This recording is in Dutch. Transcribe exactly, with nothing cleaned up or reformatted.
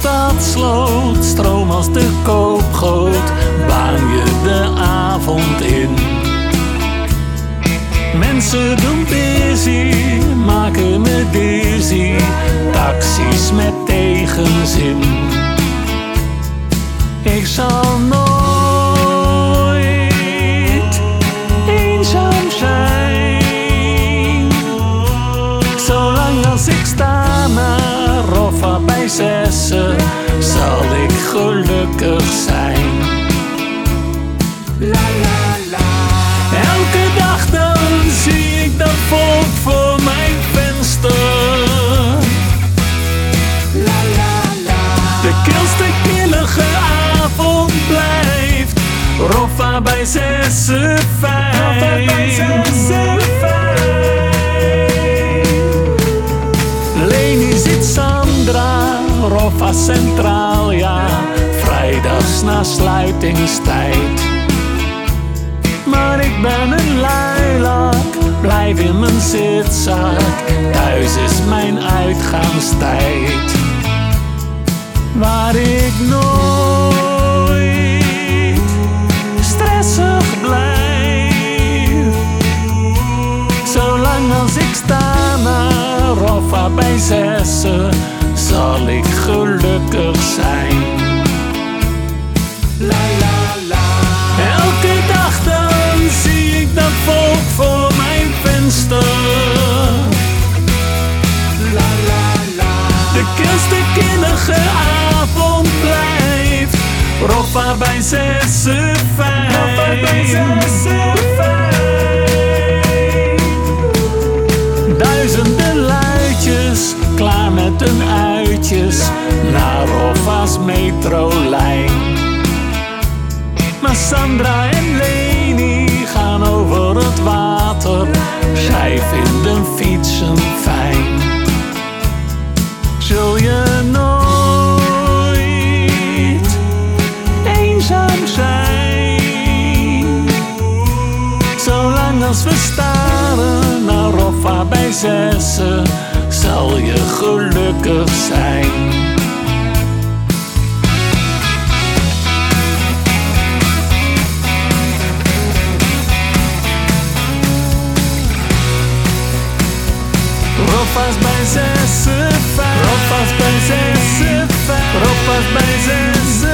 stadsloot, stroom als de koopgoot, baan je de avond in. Mensen doen busy, maken me dizzy, taxis met tegenzin. Ik zal nooit eenzaam zijn, zolang als ik sta naar Roffa bij zessen, zal ik gelukkig zijn. La la la. Elke dag dan zie ik dat volk voor mijn venster. La la la. De kilste killige avond blijft Roffa bij zessen fijn. Leni ziet Sandra, Roffa centraal, ja, vrijdags na sluitingstijd. Maar ik ben een luilak, blijf in mijn zitzak, thuis is mijn uitgaanstijd. Waar ik nooit stressig blijf, zolang als ik sta naar Roffa bij zessen, zal ik gelukkig zijn. La la la. Elke dag dan zie ik dat volk voor mijn venster. La la la. De kilste killige avond blijft Roffa bij zessen fijn. Roffa bij zessen fijn. Duizenden luidjes, klaar met hun uitjes, naar Roffa's metrolijn. Maar Sandra en Leni gaan over het water, zij vinden fietsen fijn. Zul je nooit eenzaam zijn, zolang als we staren naar Roffa bij zessen, zal je gelukkig zijn. Roffa's bij zessen fijn. Roffa's bij zessen fijn. Roffa's bij zessen